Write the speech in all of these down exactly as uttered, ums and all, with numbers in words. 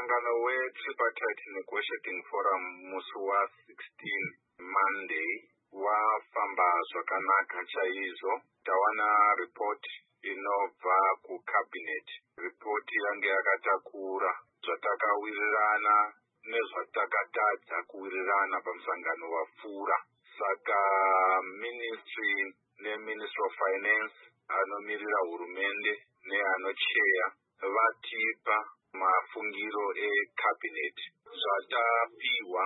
Musangano we-Tripartite Negotiating Forum musi wa sixteen Monday wafamba zvakanaka chaizvo. Tawana report inobva kucabinet. Report yange yakatakura zvatakawirirana nezvatakatadza kuwirirana pamusangano wapfuura. Saka ministry neministry of finance anomirira hurumende neanocheya vatipa mafungiro ecabinet. Zvatapiwa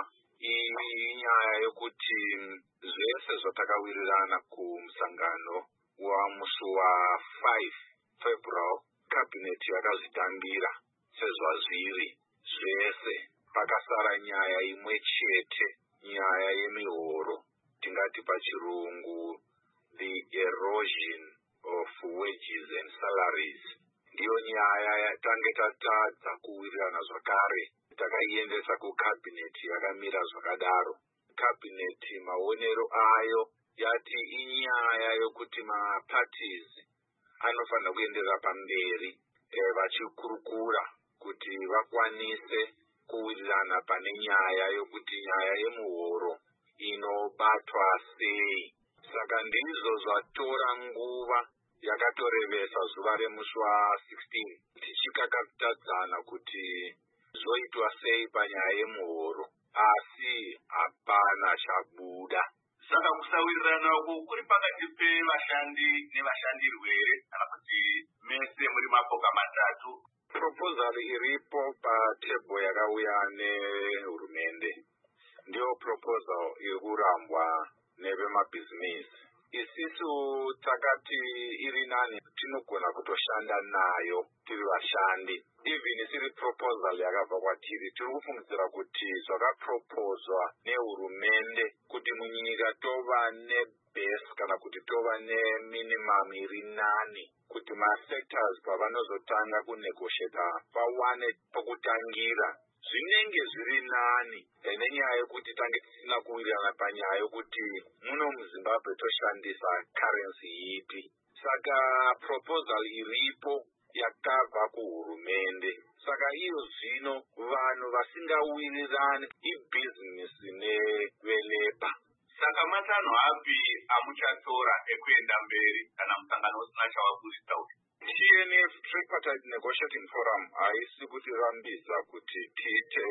inyaya yokuti zvese zvatakawirirana kumusangano wamusi wa five February cabinet yakazvitambira sezvazviri zvese. Pakasara nyaya imwe chete, nyaya yemihoro, tingati pachirungu the erosion of wages and salaries. Ndiyo nyaya yatange tatadza kuwirirana zvakare, takaiendesa kucabinet yakamira zvakadaro. Cabinet maonero ayo yati inyaya yokuti ma-parties anofanira kuenderera pamberi e, vachikurukura kuti vakwanise kuwirirana pane nyaya yokuti nyaya yemuhoro inobatwa sei. Saka ndizvo zvatora nguva yakatorevesa zuva remusi wa sixteen tichikakatadzana kuti zvoitwa sei panyaya yemuhoro, asi hapana chabuda. Saka kusawirirana uku kuri pakati pevashandi nevashandirwe kana kuti mese muri mapoka matatu. Proposal iripo patebho yakauya nehurumende ndiyo proposal yekurambwa nevemabhizinesi. Isisu takati iri nani tinogona kutoshanda nayo tiri vashandi. Even isiri proposal yakabva kwatiri, tiri kufungidzira kuti zvakaproposwa nehurumende kuti munyika tova nebase kana kuti tova neminimum iri nani, kuti masectors pavanozotanga kunegotiata pawane pokutangira zvinenge zviri nani. Nenyaya yokuti tange tisina kuwirirana panyaya yokuti muno muZimbabwe toshandisa currency ipi. Saka proposal iripo yakabva kuhurumende. Saka iyo zvino vanhu vasingawirirani ibhizinesi neveleba. Saka matanho api amuchatora ekuenda mberi kana musangano usina chawakurisa uyu? T N F, Tripartite Negotiating Forum, haisi kutirambidza kuti tiite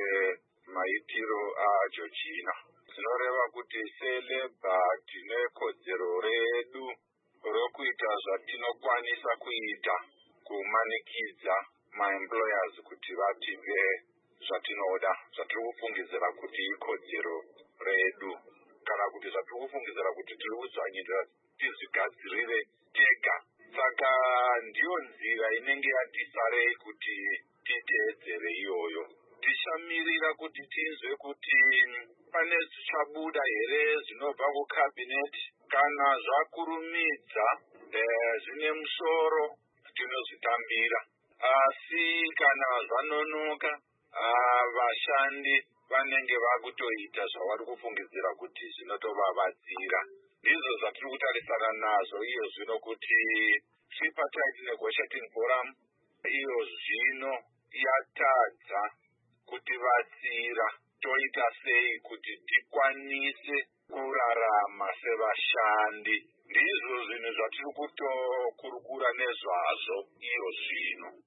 maitiro aJochina. Zvinoreva kuti seleba tine kodzero redu rokuita zvatinokwanisa kuita kumanikidza maemployers kuti vatipe zvatinoda, zvatiri kufungidzira kuti ikodzero redu, kana kuti zvatiri kufungidzira kuti tiri kudzvanyirira tizvigadzirire tega. Saka ndiyo nzira inenge yatisarei kuti titeedzere iyoyo. Tichamirira kuti tinzwe kuti pane zvichabuda here zvinobva kucabinet. Kana zvakurumidza eh, zvine musoro tinozvitambira, asi kana zvanonoka ah, vashandi vanenge vakutoita zvavari kufungidzira kuti zvinotovabatsira. Ndizvo zvatiri kutarisana nazvo iyo zvino kuti Tripartite Negotiating Forum iyo zvino yatadza kutibatsira toita sei kuti tikwanise kurarama sevashandi. Ndizvo zvinhu zvatiri kutokurukura nezvazvo iyo zvino.